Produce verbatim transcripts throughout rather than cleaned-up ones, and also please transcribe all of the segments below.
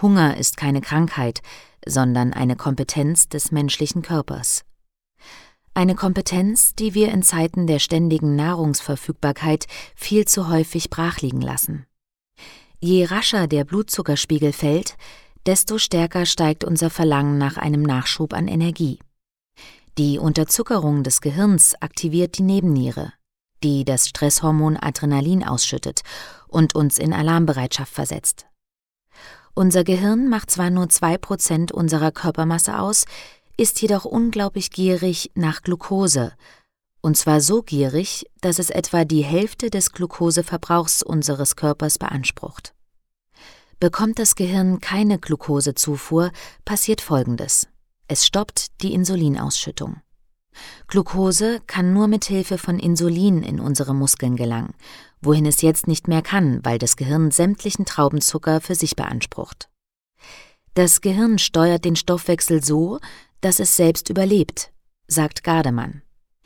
Hunger ist keine Krankheit, sondern eine Kompetenz des menschlichen Körpers. Eine Kompetenz, die wir in Zeiten der ständigen Nahrungsverfügbarkeit viel zu häufig brachliegen lassen. Je rascher der Blutzuckerspiegel fällt, desto stärker steigt unser Verlangen nach einem Nachschub an Energie. Die Unterzuckerung des Gehirns aktiviert die Nebenniere, die das Stresshormon Adrenalin ausschüttet und uns in Alarmbereitschaft versetzt. Unser Gehirn macht zwar nur zwei Prozent unserer Körpermasse aus, ist jedoch unglaublich gierig nach Glucose, und zwar so gierig, dass es etwa die Hälfte des Glucoseverbrauchs unseres Körpers beansprucht. Bekommt das Gehirn keine Glucosezufuhr, passiert Folgendes: Es stoppt die Insulinausschüttung. Glucose kann nur mit Hilfe von Insulin in unsere Muskeln gelangen, wohin es jetzt nicht mehr kann, weil das Gehirn sämtlichen Traubenzucker für sich beansprucht. Das Gehirn steuert den Stoffwechsel so, dass es selbst überlebt, sagt Gardemann.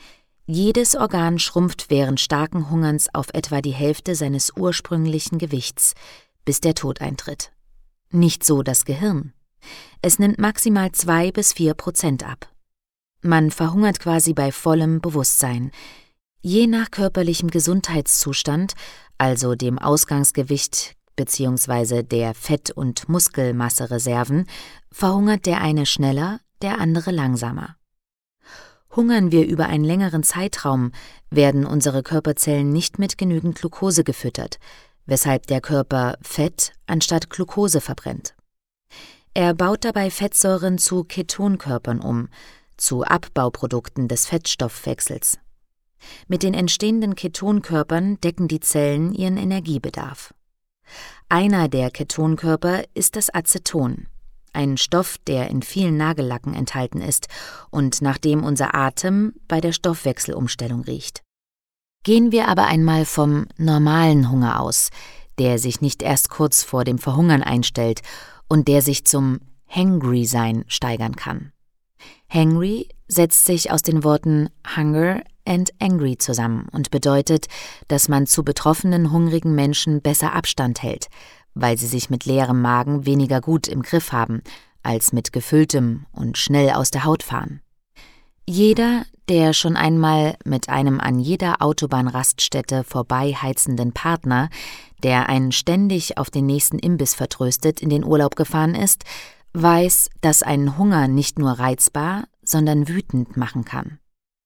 Jedes Organ schrumpft während starken Hungerns auf etwa die Hälfte seines ursprünglichen Gewichts, bis der Tod eintritt. Nicht so das Gehirn. Es nimmt maximal zwei bis vier Prozent ab. Man verhungert quasi bei vollem Bewusstsein. Je nach körperlichem Gesundheitszustand, also dem Ausgangsgewicht bzw. der Fett- und Muskelmassereserven, verhungert der eine schneller, der andere langsamer. Hungern wir über einen längeren Zeitraum, werden unsere Körperzellen nicht mit genügend Glucose gefüttert, weshalb der Körper Fett anstatt Glucose verbrennt. Er baut dabei Fettsäuren zu Ketonkörpern um, zu Abbauprodukten des Fettstoffwechsels. Mit den entstehenden Ketonkörpern decken die Zellen ihren Energiebedarf. Einer der Ketonkörper ist das Aceton, ein Stoff, der in vielen Nagellacken enthalten ist und nach dem unser Atem bei der Stoffwechselumstellung riecht. Gehen wir aber einmal vom normalen Hunger aus, der sich nicht erst kurz vor dem Verhungern einstellt und der sich zum Hangry-Sein steigern kann. Hangry setzt sich aus den Worten Hunger and Angry zusammen und bedeutet, dass man zu betroffenen, hungrigen Menschen besser Abstand hält, weil sie sich mit leerem Magen weniger gut im Griff haben, als mit gefülltem und schnell aus der Haut fahren. Jeder, der schon einmal mit einem an jeder Autobahnraststätte vorbeiheizenden Partner, der einen ständig auf den nächsten Imbiss vertröstet, in den Urlaub gefahren ist, weiß, dass ein Hunger nicht nur reizbar, sondern wütend machen kann.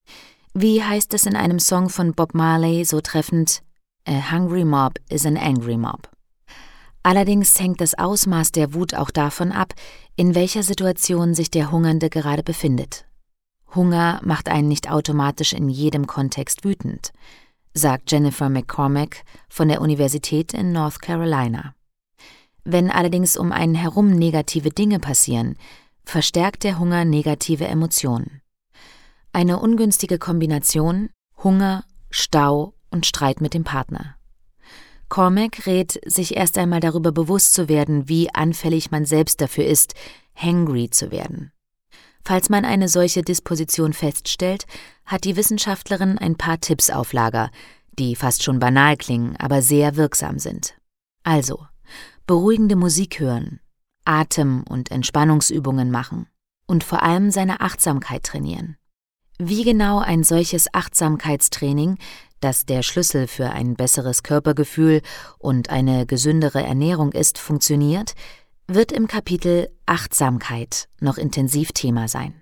Wie heißt es in einem Song von Bob Marley so treffend: A hungry mob is an angry mob. Allerdings hängt das Ausmaß der Wut auch davon ab, in welcher Situation sich der Hungernde gerade befindet. Hunger macht einen nicht automatisch in jedem Kontext wütend, sagt Jennifer McCormack von der Universität in North Carolina. Wenn allerdings um einen herum negative Dinge passieren, verstärkt der Hunger negative Emotionen. Eine ungünstige Kombination: Hunger, Stau und Streit mit dem Partner. Cormack rät, sich erst einmal darüber bewusst zu werden, wie anfällig man selbst dafür ist, hangry zu werden. Falls man eine solche Disposition feststellt, hat die Wissenschaftlerin ein paar Tipps auf Lager, die fast schon banal klingen, aber sehr wirksam sind. Also, beruhigende Musik hören, Atem- und Entspannungsübungen machen und vor allem seine Achtsamkeit trainieren. Wie genau ein solches Achtsamkeitstraining, das der Schlüssel für ein besseres Körpergefühl und eine gesündere Ernährung ist, funktioniert, wird im Kapitel Achtsamkeit noch intensiv Thema sein.